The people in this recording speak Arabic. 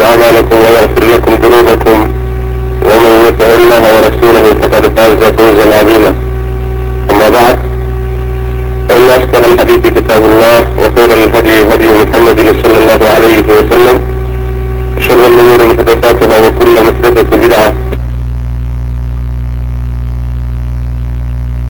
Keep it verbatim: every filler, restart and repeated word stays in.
أعمالكم ويغفر لكم ذنوبكم، ومن يطع الله ورسوله فقد فاز فوزا عظيما.